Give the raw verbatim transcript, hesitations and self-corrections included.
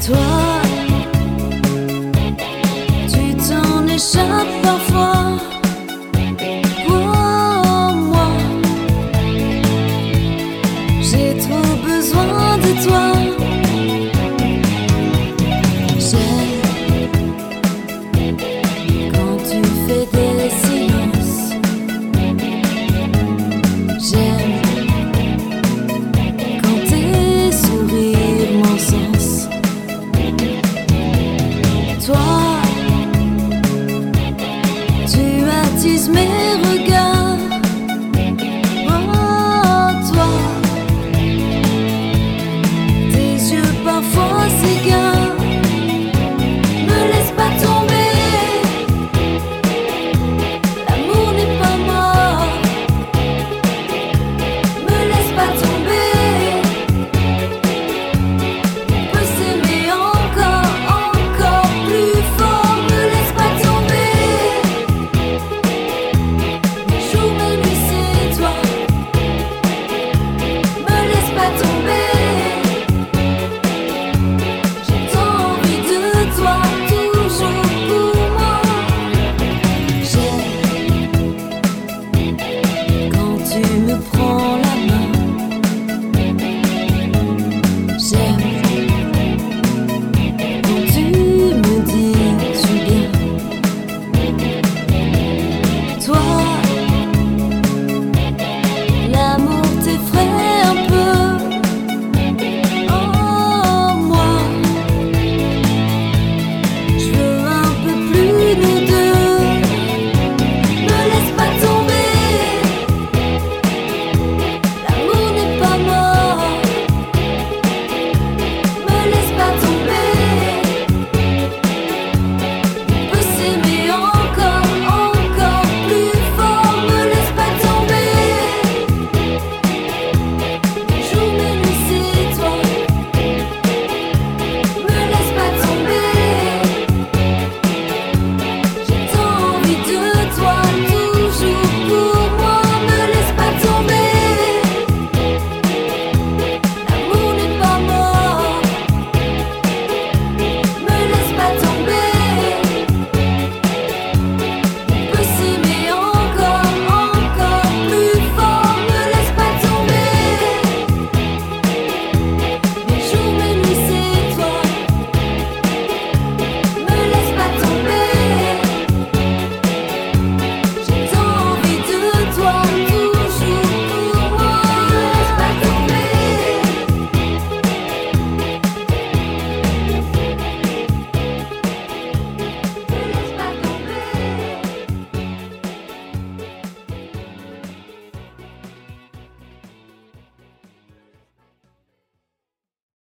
Toi, tu t'en échappes parfois. Oh, moi, j'ai trop besoin de toi. J'aime quand tu fais des silences. J'aime quand tes sourires m'encensent. Toi, tu attises mes regards. Oh, toi, tes yeux parfois s'égarent. Me laisse pas tomber, l'amour n'est pas mort. Me laisse pas tomber, on peut s'aimer encore, encore plus fort. Me laisse pas tomber, mes jours, mes nuits, c'est toi. Me laisse pas tomber, j'ai tant envie de toi, toujours pour moi. J'aime quand tu me prends la main. J'aime